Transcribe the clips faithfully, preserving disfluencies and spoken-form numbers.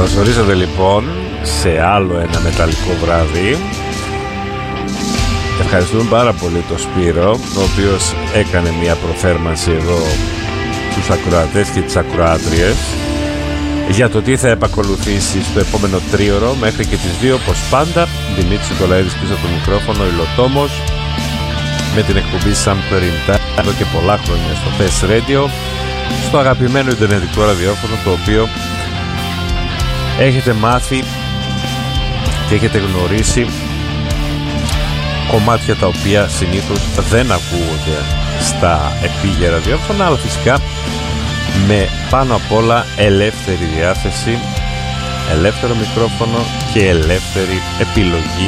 Καλωσορίζετε λοιπόν σε άλλο ένα μεταλλικό βράδυ. Ευχαριστούμε πάρα πολύ τον Σπύρο, ο οποίος έκανε μια προθέρμανση εδώ τους ακροατές και τις ακροάτριες για το τι θα επακολουθήσει στο επόμενο τρίωρο μέχρι και τις δύο, όπως πάντα. Δημήτρης Νικολαίδης πίσω από το μικρόφωνο, Υλοτόμος, με την εκπομπή Somewhere in Time εδώ και πολλά χρόνια στο Fest Radio, στο αγαπημένο ιντερνετικό ραδιόφωνο, το οποίο έχετε μάθει και έχετε γνωρίσει κομμάτια τα οποία συνήθως δεν ακούγονται στα επίγεια ραδιόφωνα, αλλά φυσικά με πάνω απ' όλα ελεύθερη διάθεση, ελεύθερο μικρόφωνο και ελεύθερη επιλογή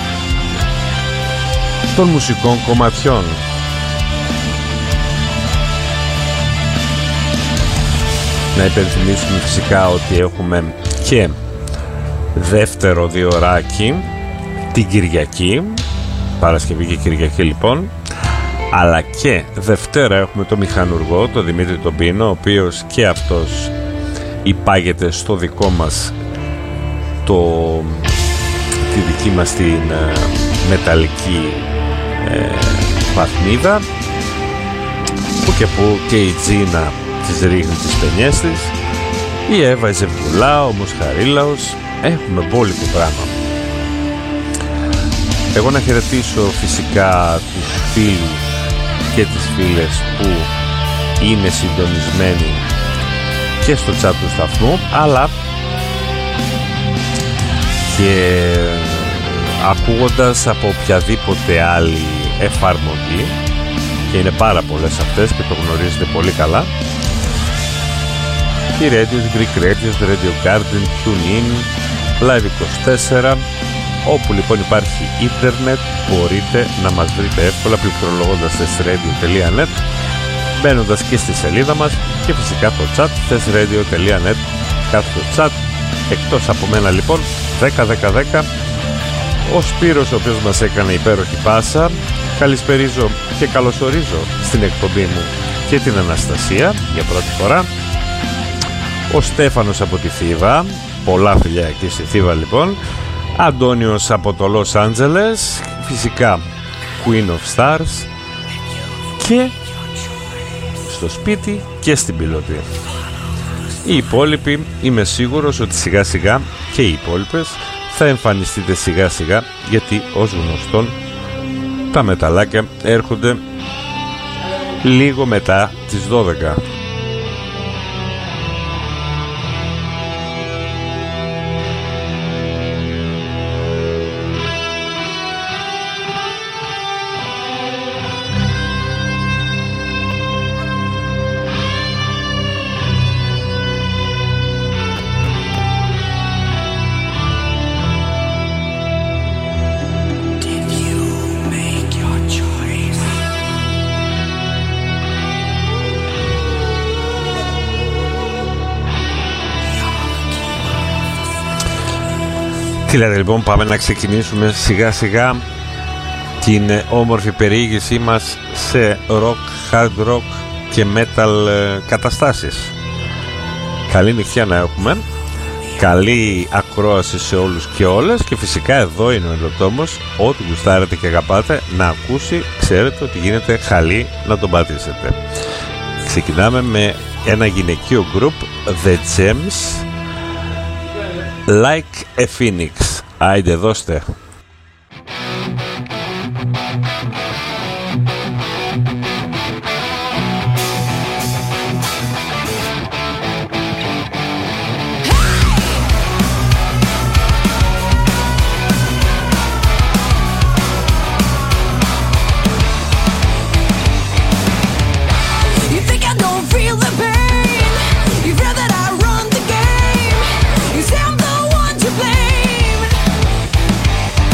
των μουσικών κομματιών. Να υπενθυμίσουμε φυσικά ότι έχουμε και δεύτερο διωράκι την Κυριακή, Παρασκευή και Κυριακή λοιπόν, αλλά και Δευτέρα έχουμε το μηχανουργό, το Δημήτρη τον Πίνο, ο οποίος και αυτός υπάγεται στο δικό μας, το, τη δική μας την ε, μεταλλική ε, βαθμίδα, που και που και η Τζίνα της ρίχνει τις παινιές της, η Εύα η Ζευγουλά, ο Μοσχαρίλαος, έχουμε μπόλικο πράγμα. Εγώ να χαιρετήσω φυσικά τους φίλους και τις φίλες που είναι συντονισμένοι και στο chat του σταθμού, αλλά και ακούγοντας από οποιαδήποτε άλλη εφαρμογή, και είναι πάρα πολλές αυτές και το γνωρίζετε πολύ καλά, η Radios, Greek Radios, Radio Garden, TuneIn, Live είκοσι τέσσερα. Όπου λοιπόν υπάρχει ίντερνετ μπορείτε να μας βρείτε εύκολα πληκτρολογώντας thesradio τελεία net, μπαίνοντας και στη σελίδα μας, και φυσικά το chat thesradio τελεία net κάθετο chat. Εκτός από μένα λοιπόν δέκα δέκα δέκα, ο Σπύρος, ο οποίος μας έκανε υπέροχη πάσα. Καλησπερίζω και καλωσορίζω στην εκπομπή μου και την Αναστασία για πρώτη φορά. Ο Στέφανος από τη Θήβα, πολλά φιλιά εκεί στη Θήβα λοιπόν. Αντώνιος από το Λος Άντζελες, φυσικά Queen of Stars, και στο σπίτι και στην πιλωτή. Οι υπόλοιποι είμαι σίγουρος ότι σιγά σιγά και οι υπόλοιπες θα εμφανιστείτε σιγά σιγά, γιατί ως γνωστόν τα μεταλλάκια έρχονται λίγο μετά τις δώδεκα. Τι λέτε λοιπόν, πάμε να ξεκινήσουμε σιγά σιγά την όμορφη περιήγησή μας σε rock, hard rock και metal καταστάσεις. Καλή νυχτιά να έχουμε, καλή ακρόαση σε όλους και όλες, και φυσικά εδώ είναι ο Υλοτόμος, ό,τι γουστάρετε και αγαπάτε να ακούσει, ξέρετε ότι γίνεται χαλή να τον πατήσετε. Ξεκινάμε με ένα γυναικείο group, The Gems, Like a Phoenix. Άιντε δώστε. You say I'm the one to blame.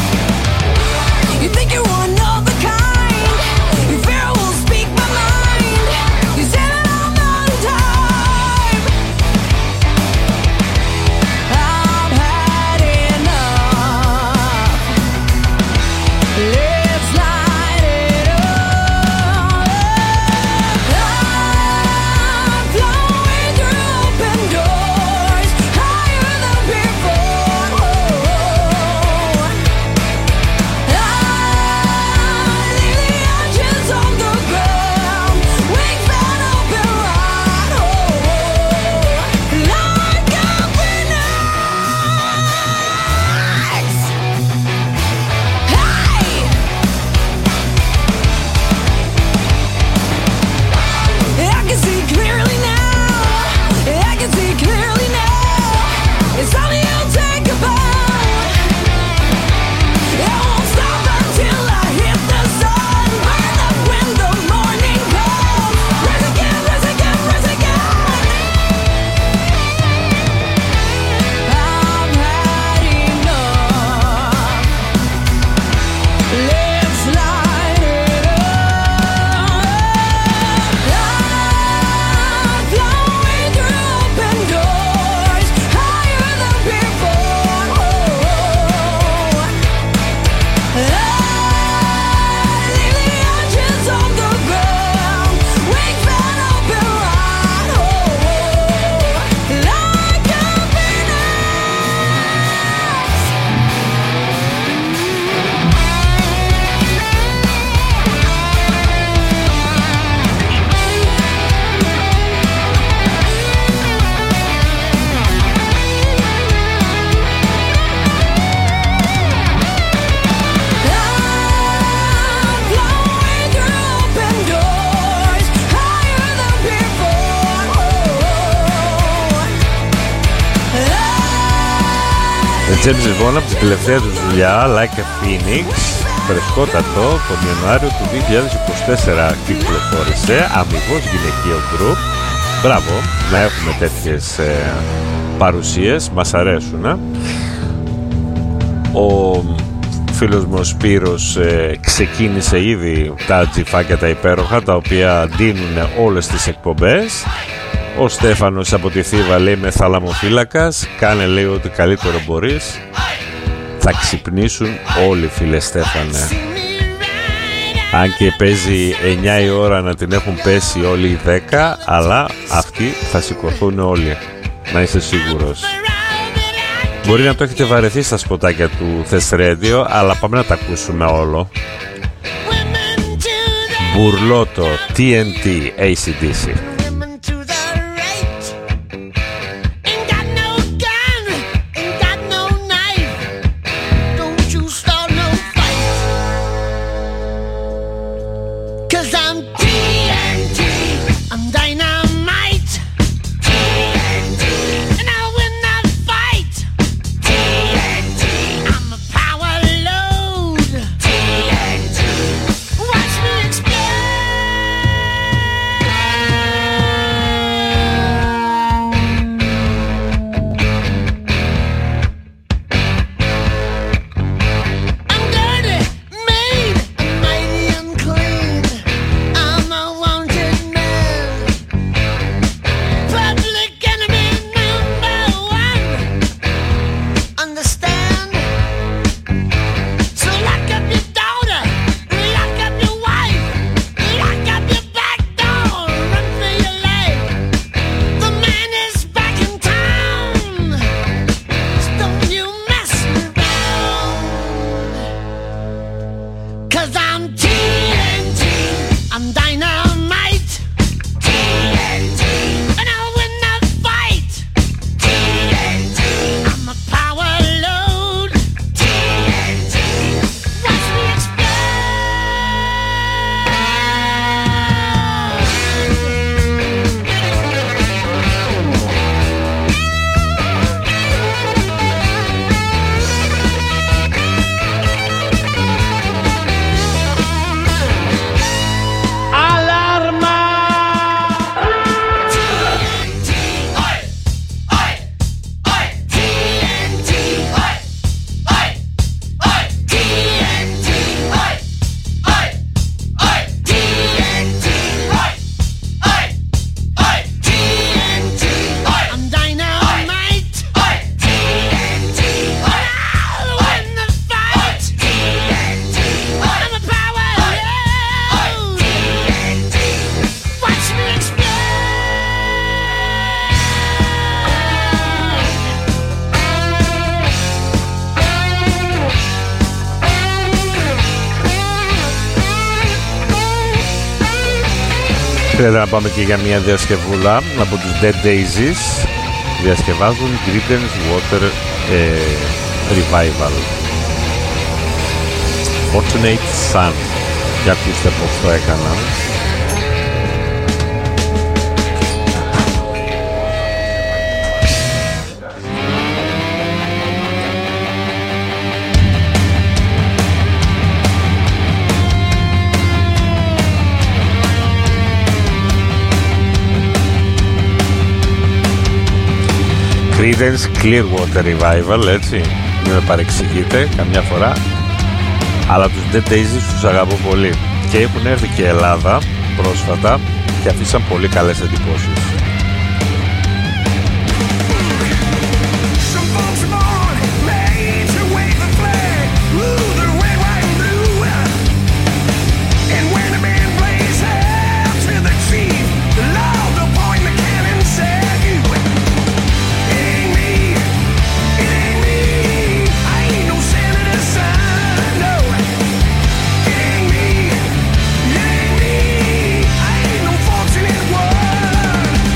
James λοιπόν από την τελευταία του δουλειά Like a Phoenix, φρεσκότατο, τον Ιανουάριο του δύο χιλιάδες είκοσι τέσσερα κυκλοφόρησε, αμοιβώς γυναικείο γκρουπ. Μπράβο, να έχουμε τέτοιες ε, παρουσίες, μας αρέσουν. Ε. Ο φίλος μου ο Σπύρος ε, ξεκίνησε ήδη τα τζιφάκια τα υπέροχα, τα οποία δίνουν όλες τις εκπομπές. Ο Στέφανος από τη Θήβα λέει με θαλαμοφύλακας, κάνε λέει ό,τι καλύτερο μπορείς. Θα ξυπνήσουν όλοι, φίλε Στέφανε. Αν και παίζει εννιά η ώρα να την έχουν πέσει όλοι οι δέκα, αλλά αυτοί θα σηκωθούν όλοι, να είσαι σίγουρος. Μπορεί να το έχετε βαρεθεί στα σποτάκια του Thess Radio, αλλά πάμε να τα ακούσουμε όλο. Μπουρλότο, τι εν τι, έι σι ντι σι. Θέλετε να πάμε και για μια διασκευούλα από τους Dead Daisies. Διασκευάζουν Creedence Water ε, Revival, Fortunate Son. Για ακούστε πως το έκαναν. Creedence Clearwater Revival, έτσι, μην με παρεξηγείτε καμιά φορά, αλλά τους Dead Daisies τους αγαπώ πολύ και έχουν έρθει και Ελλάδα πρόσφατα και αφήσαν πολύ καλές εντυπώσεις. Fortunate one.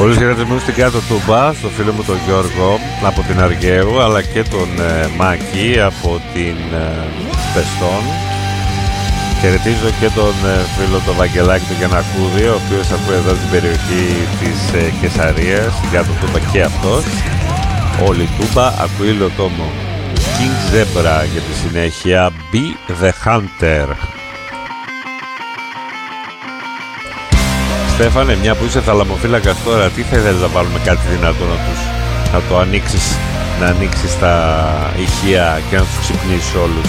Πολλούς χαιρετισμούς στην κάτω Τούμπα, στο φίλο μου τον Γιώργο από την Αργαίου, αλλά και τον ε, Μάκη από την ε, Πεστών. Χαιρετίζω και τον ε, φίλο τον Βαγγελάκη του Γιαννακούδη, ο οποίος ακούει εδώ την περιοχή της ε, Κεσαρίας, στην κάτω Τούμπα και αυτός. Όλη Τούμπα ακούει Λοτόμο. King Zebra για τη συνέχεια, Be the Hunter. Στέφανε, μια που είσαι θαλαμοφύλακας τώρα, τι θα ήθελες να βάλουμε κάτι δυνατό να τους, να το ανοίξεις, να ανοίξεις τα ηχεία και να τους ξυπνήσεις όλους?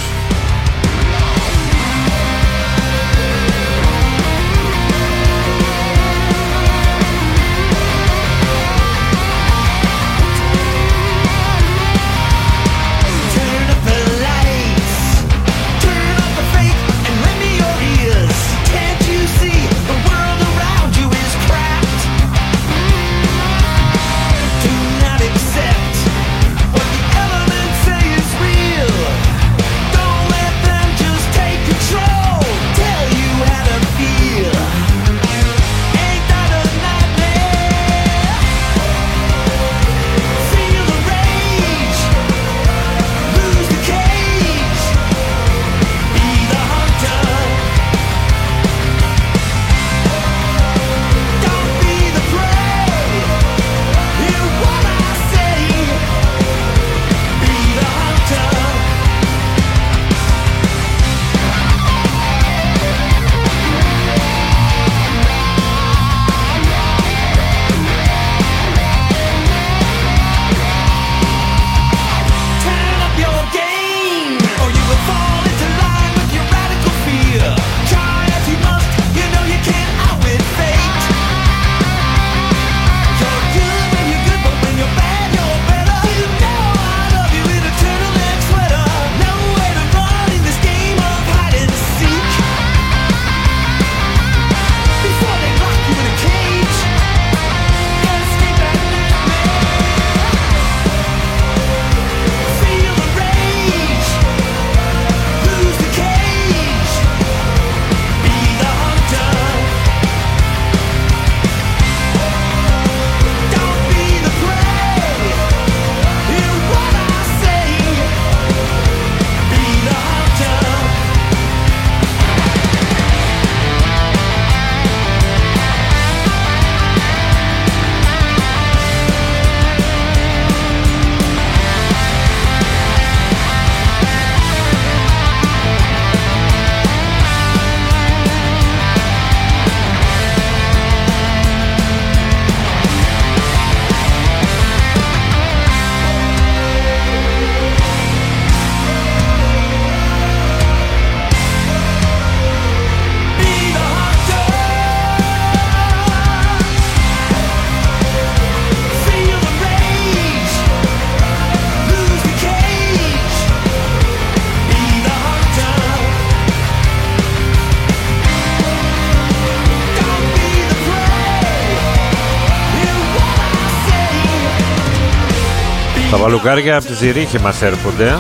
Τα βαλουκάρια από τη Ζηρίχη μας έρχονται.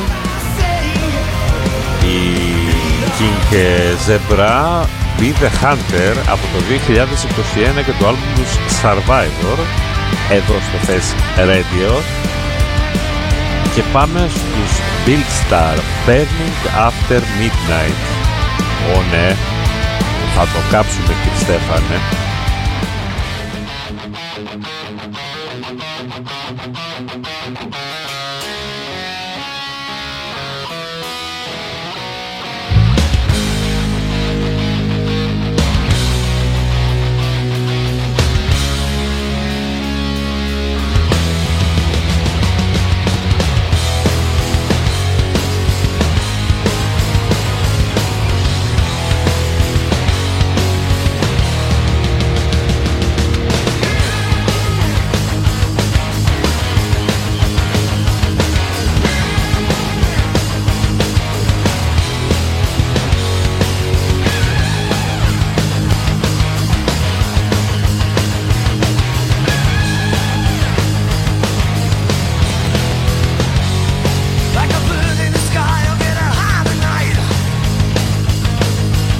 Η King Zebra, Be the Hunter από το δύο χιλιάδες είκοσι ένα και το άλμπουμ τους Survivor εδώ στο Face Radio. Και πάμε στους Build Star, Burning After Midnight. Ω ναι, θα το κάψουμε κύριε Στέφανε.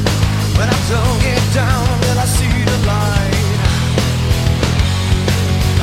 Don't get down till I see the light.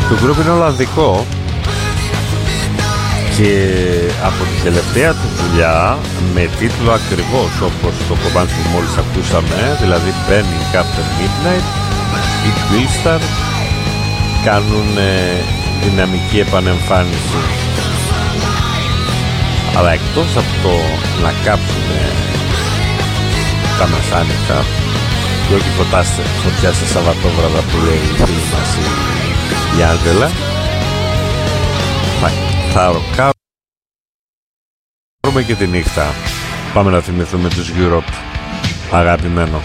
Το group είναι Ολλανδικό και από την τελευταία του δουλειά με τίτλο ακριβώς όπως το κομμάτι που μόλις ακούσαμε, δηλαδή Burning After Midnight, οι Quillstar κάνουν ε, δυναμική επανεμφάνιση, αλλά εκτός από το να κάψουν τα μεσάνυχτα και όχι φωτάστε φωτιά σε Σαββατόβραδα που λέει η φίλη μας η, η Άντζελα, θα ροκάρουμε και τη νύχτα. Πάμε να θυμηθούμε τους Europe, αγαπημένο.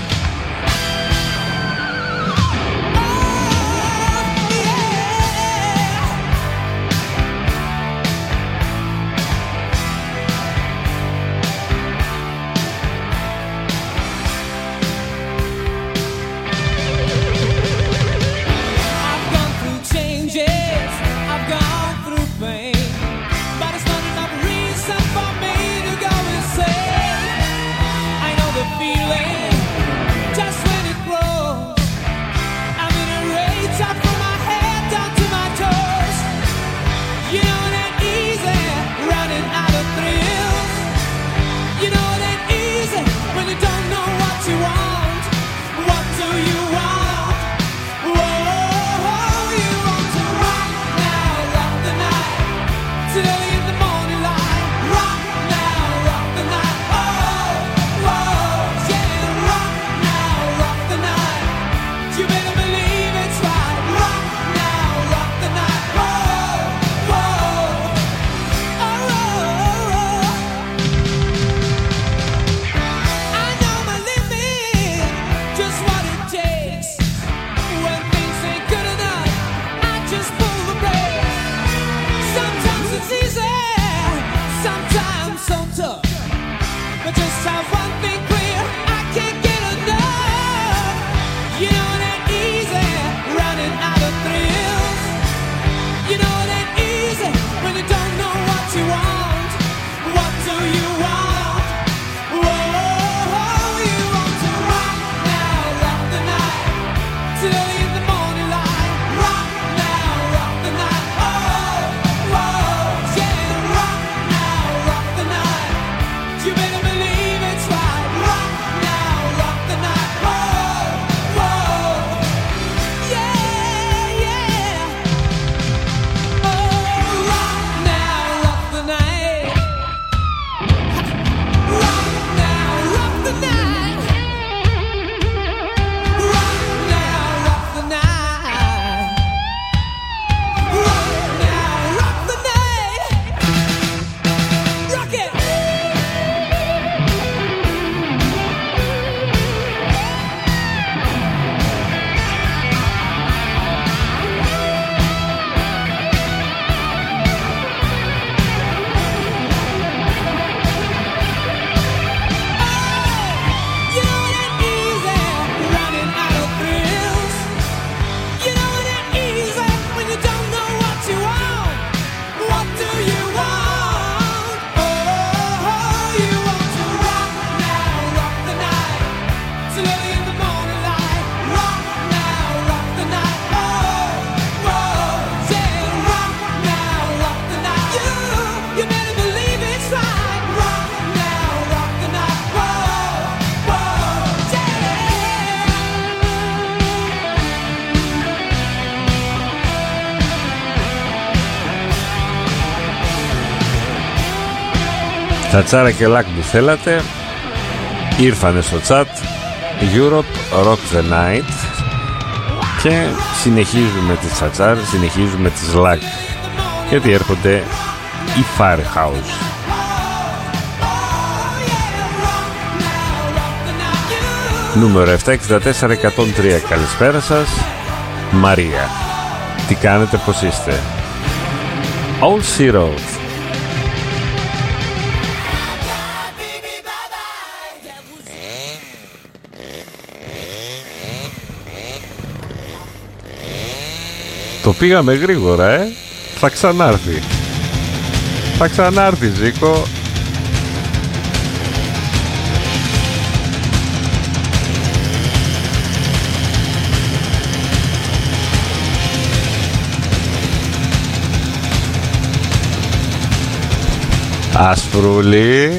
Τσατσάρα και λάκ που θέλατε ήρθανε στο chat Europe Rock the Night και συνεχίζουμε τις τσατσάρες, συνεχίζουμε τις λάκ γιατί έρχονται οι Firehouse. Νούμερο επτακόσια εξήντα τέσσερα εκατόν τρία. Καλησπέρα σας Μαρία. Τι κάνετε, πως είστε? All Zero. Το πήγαμε γρήγορα, ε. Θα ξανάρθει. Θα ξανάρθει, Ζήκο. Ασπρούλη.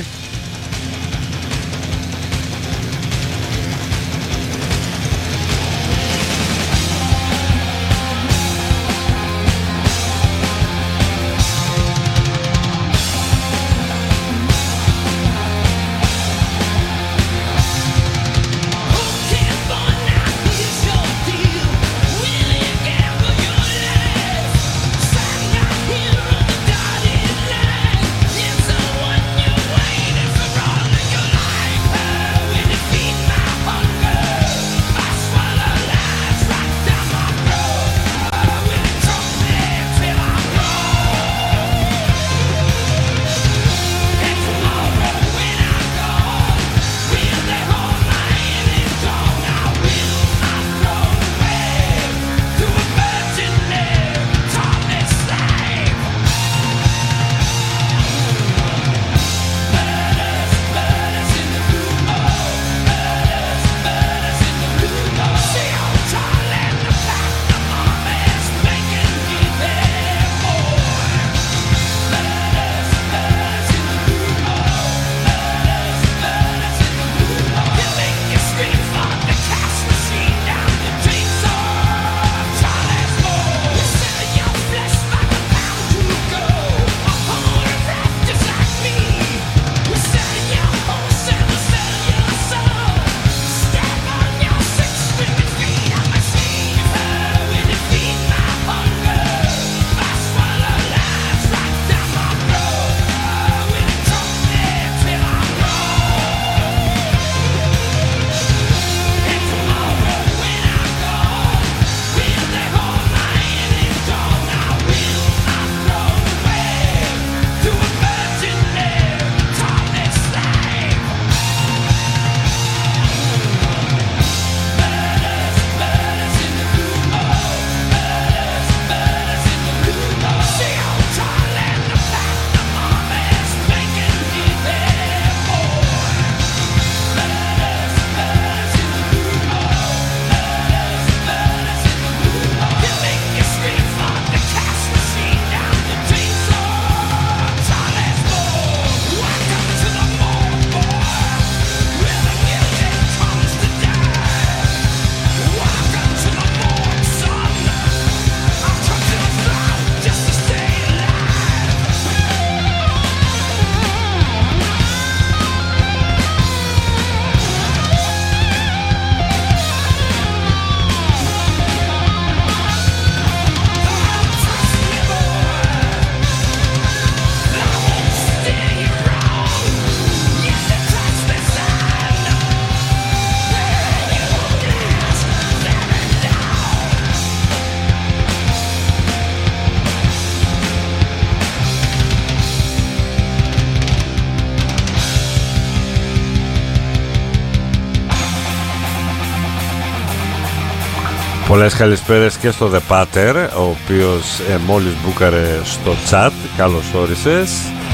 Πολλές καλησπέρες και στο The Pater, ο οποίος ε, μόλις μπούκαρε στο chat. Καλώς όρισες.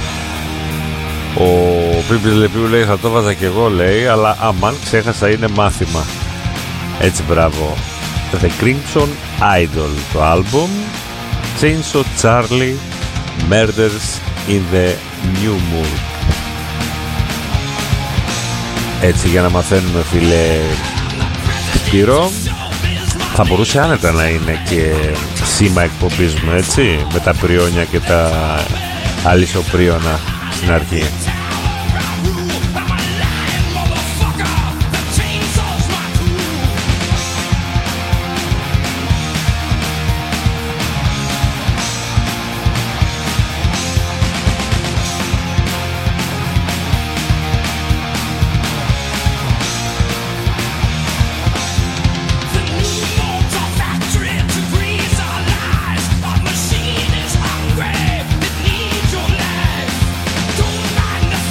Ο Πίπης Λεπίου λέει θα το βάζα και εγώ, λέει, αλλά αμάν ξέχασα, είναι μάθημα. Έτσι, μπράβο. The Crimson Idol το album, Chainsaw Charlie, Murders in the New Mood. Έτσι, για να μαθαίνουμε, φίλε Σπύρο, θα μπορούσε άνετα να είναι και σήμα εκπομπής μου, έτσι, με τα πριόνια και τα αλυσοπρίωνα στην αρχή. Don't mind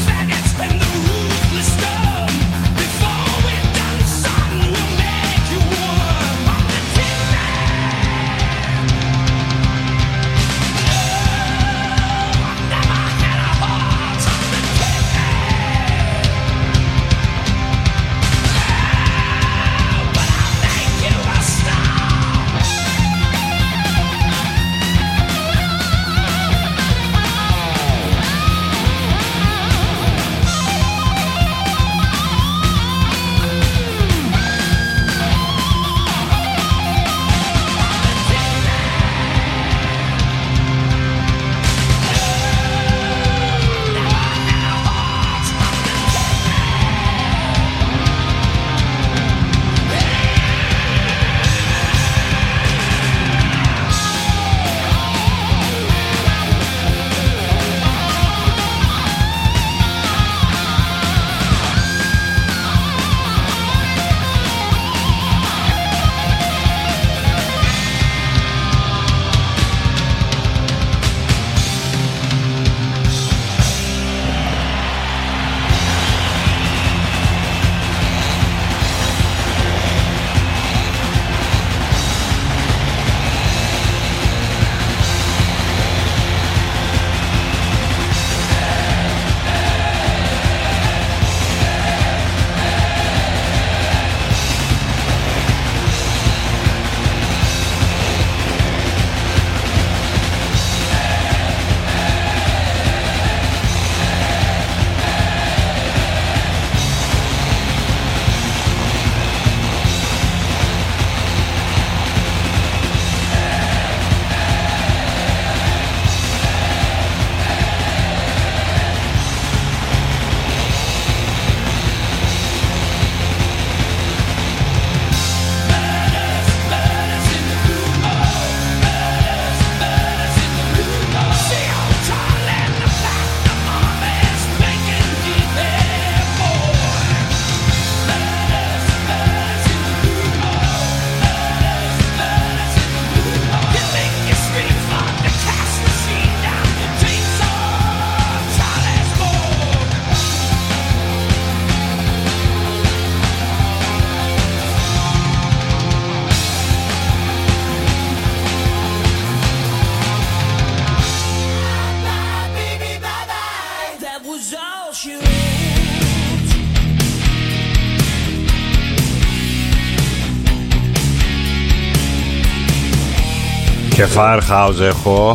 Και Firehouse έχω.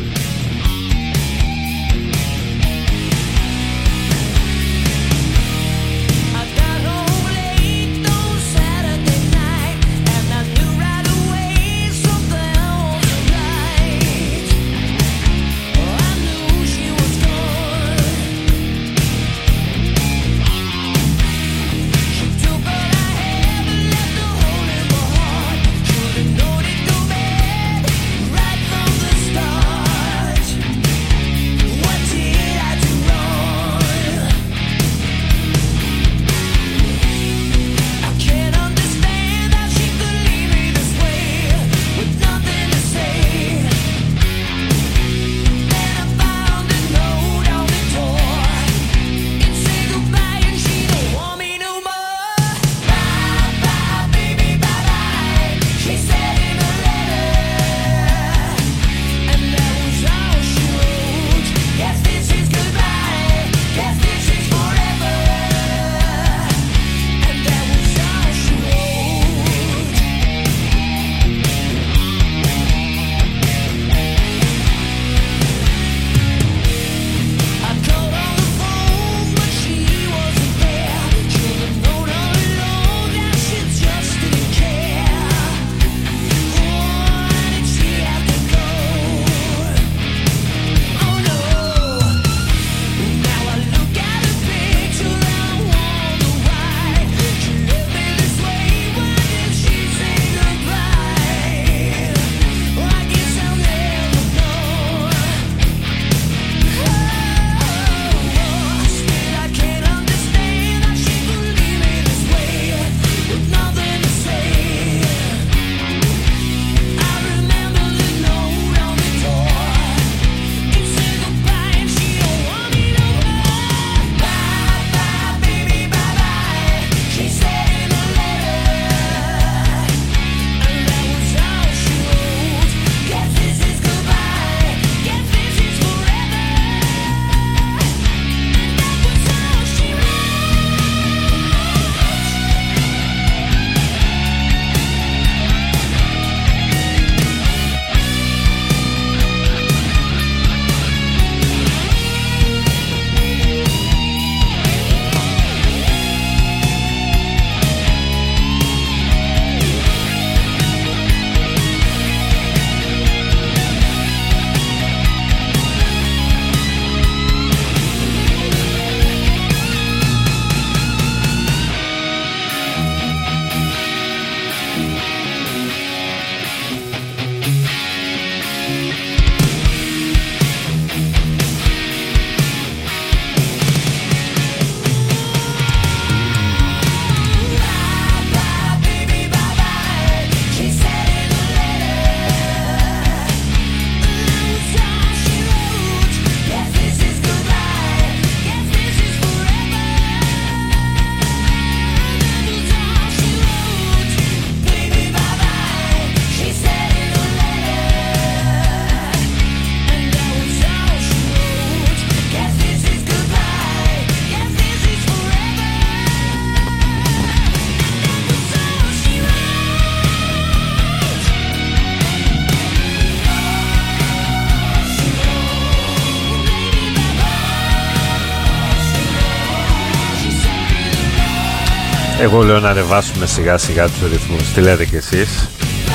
Εγώ λέω να ανεβάσουμε σιγά σιγά τους ρυθμούς. Τι λέτε κι εσείς?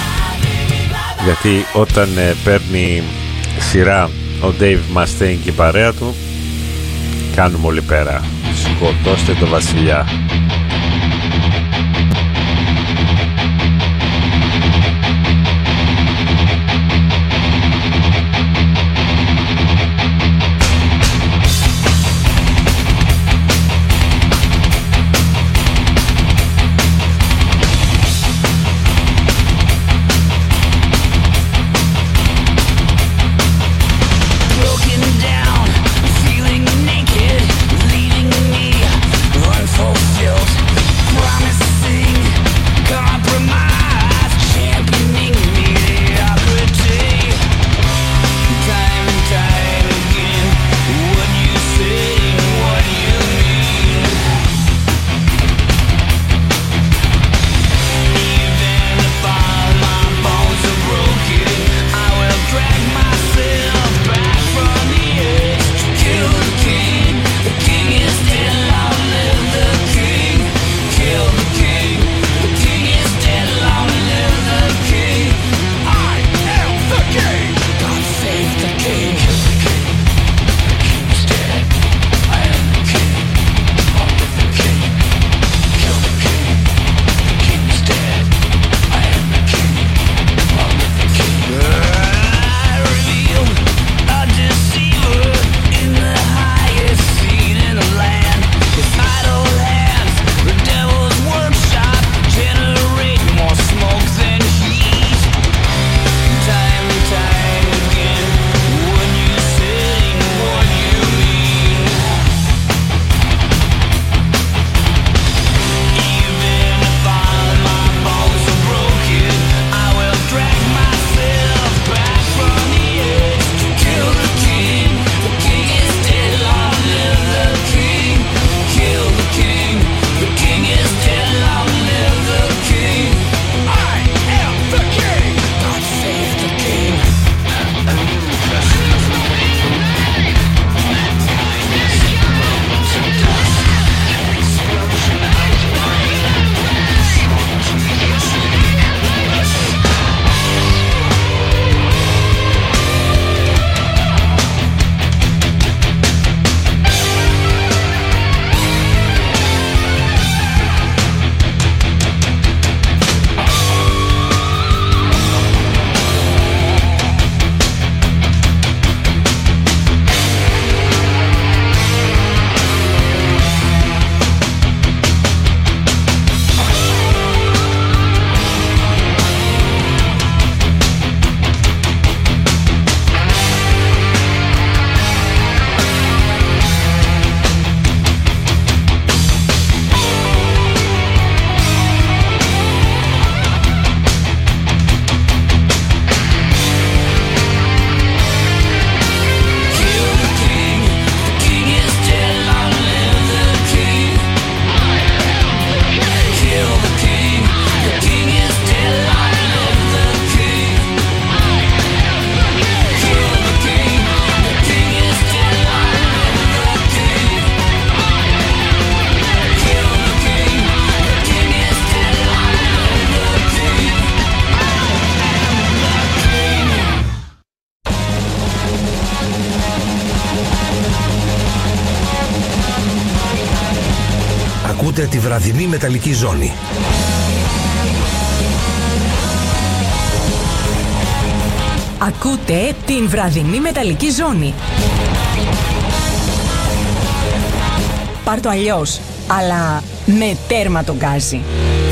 Γιατί όταν ε, παίρνει σειρά ο Dave Mustaine και η παρέα του, κάνουμε όλοι πέρα. Σκοτώστε το βασιλιά. Feeling naked, leaving me unfulfilled. Ακούτε τη βραδινή μεταλλική ζώνη. Ακούτε την βραδινή μεταλλική ζώνη. Πάρ' το αλλιώς, αλλά με τέρμα τον γκάζι.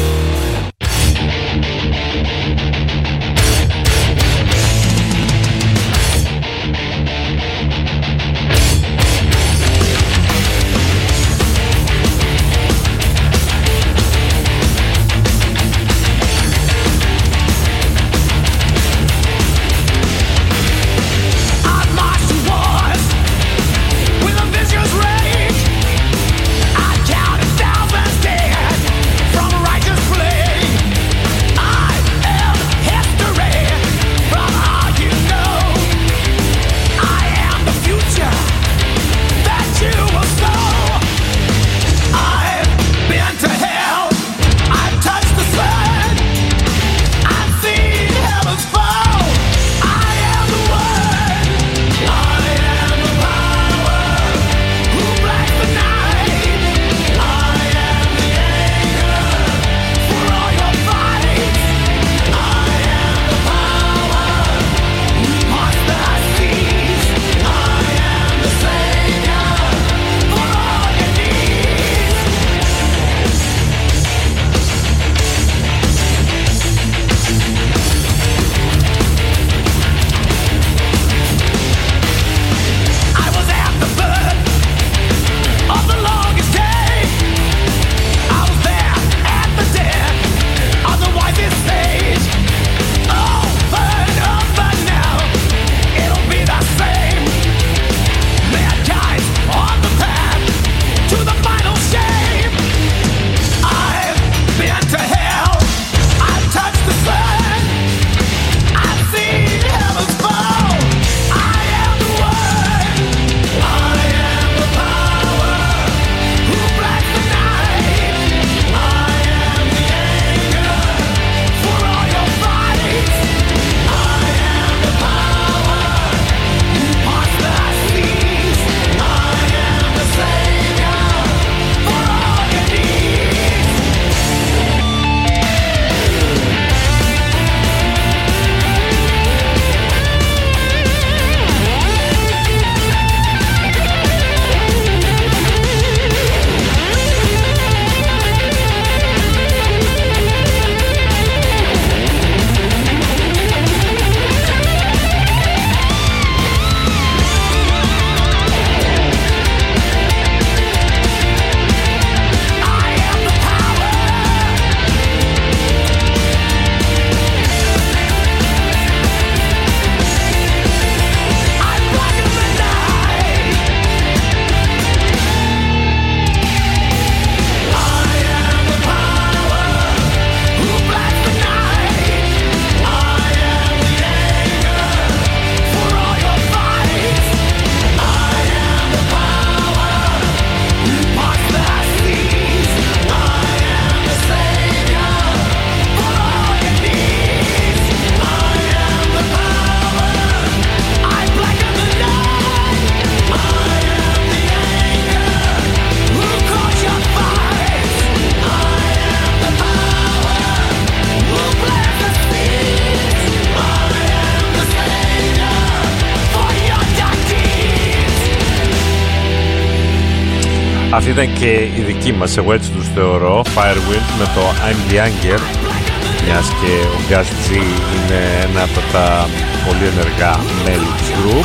Αυτή ήταν και η δική μας, εγώ έτσι τους θεωρώ, Firewind με το I'm the Anger, μιας και ο Gas G είναι ένα από τα πολύ ενεργά μέλη της group.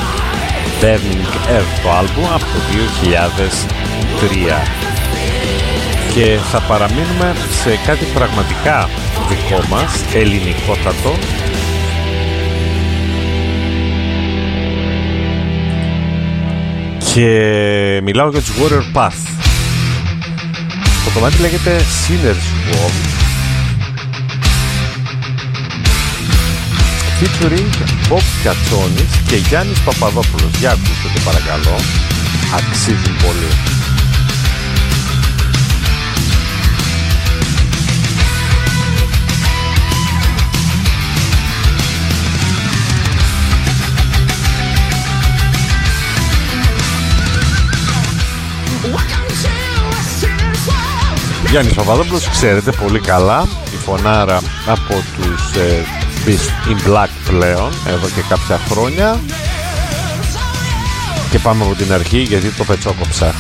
Burning Earth το άλμπουμ από το δύο χιλιάδες τρία. Και θα παραμείνουμε σε κάτι πραγματικά δικό μας, ελληνικότατο. Και μιλάω για τους Warrior Path. Το κομμάτι λέγεται Sinner's War, featuring Bob Κατσόνης και Γιάννης Παπαδόπουλος. Για ακούστε παρακαλώ, αξίζουν πολύ. Welcome to a sinner's world. Γιάννης Παπαδόπουλος, ξέρετε πολύ καλά, η φωνάρα από τους ε, Beast in Black πλέον, εδώ και κάποια χρόνια. Και πάμε από την αρχή γιατί το πετσόκοψα.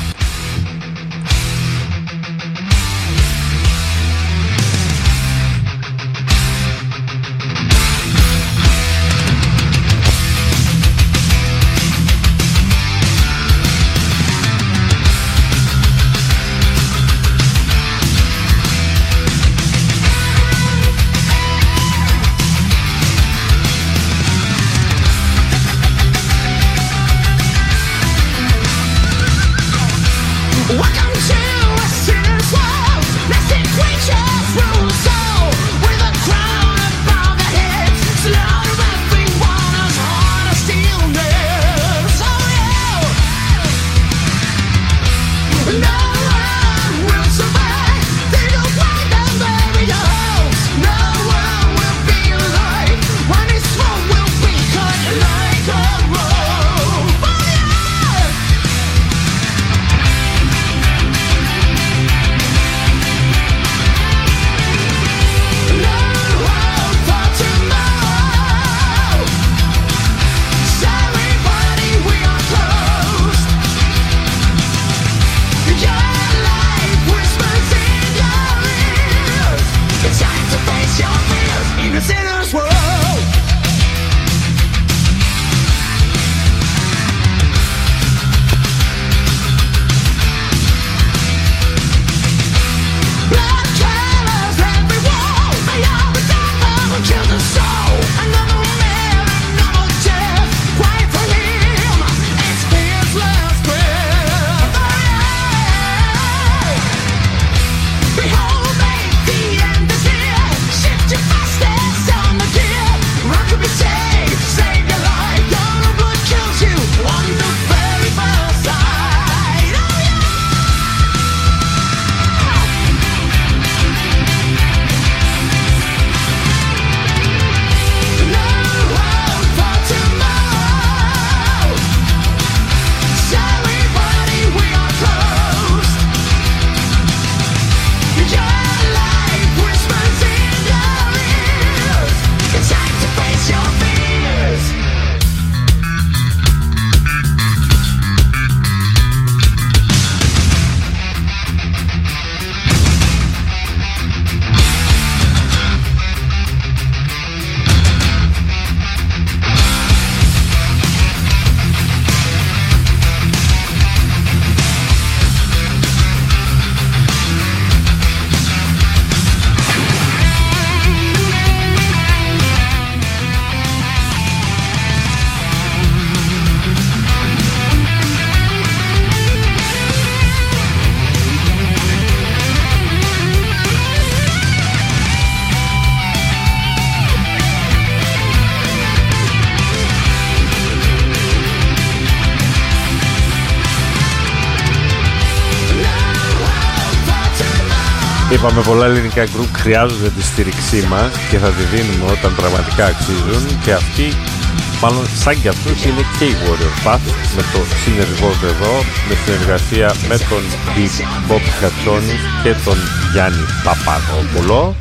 Είπαμε πολλά ελληνικά γκρουπ χρειάζονται τη στήριξή μας και θα τη δίνουμε όταν πραγματικά αξίζουν, και αυτοί, μάλλον σαν κι αυτούς, είναι και η Warrior Path με το συνεργό εδώ, με συνεργασία με τον Bob Κατσόνη και τον Γιάννη Παπαδόπουλο,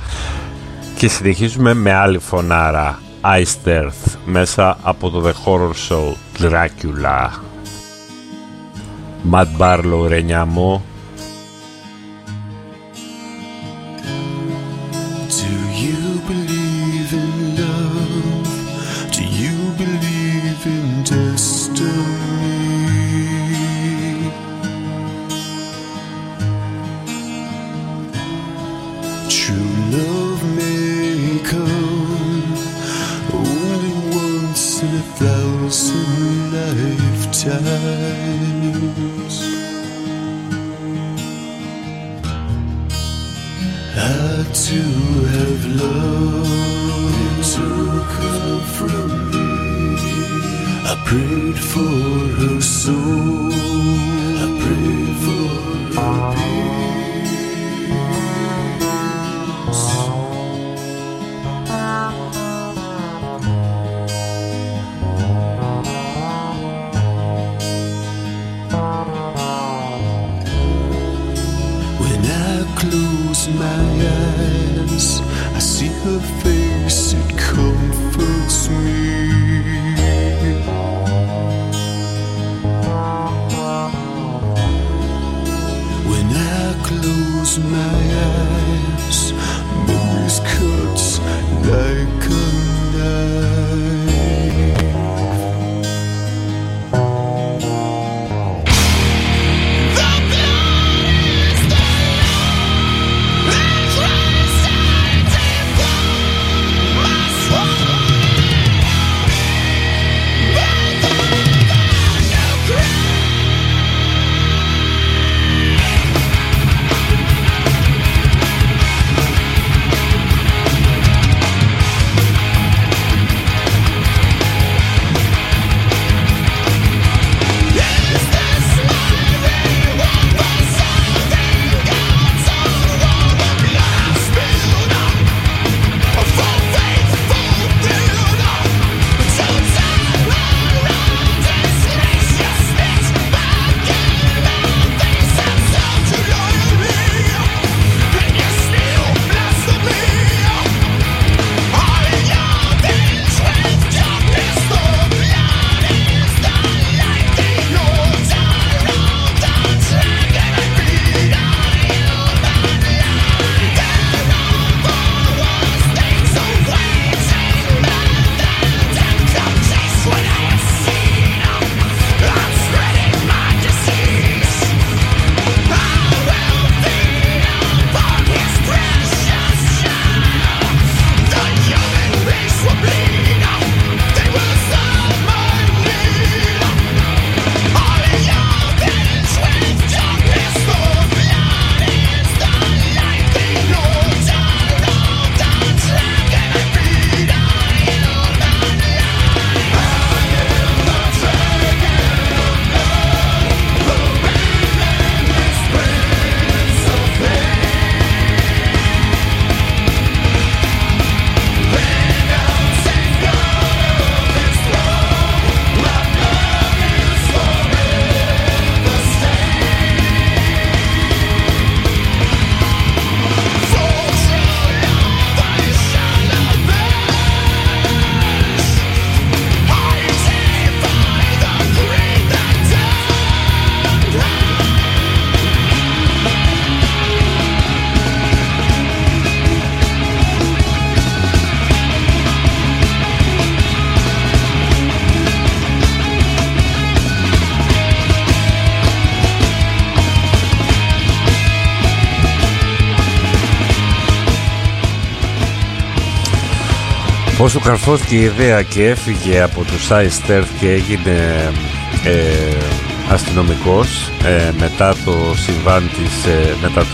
και συνεχίζουμε με άλλη φωνάρα, Iced Earth, μέσα από το The Horror Show Dracula. Matt Barlow, ρενιά μου. Times had to have loved, it took her from me. I prayed for her soul, I prayed for her peace. When I close close my eyes, I see her face, it comforts me. When I close my eyes, memories cut like a knife. Όσο καρφώθηκε η ιδέα και έφυγε από το Ice Earth και έγινε ε, αστυνομικός ε, μετά το συμβάν της, ε, μετά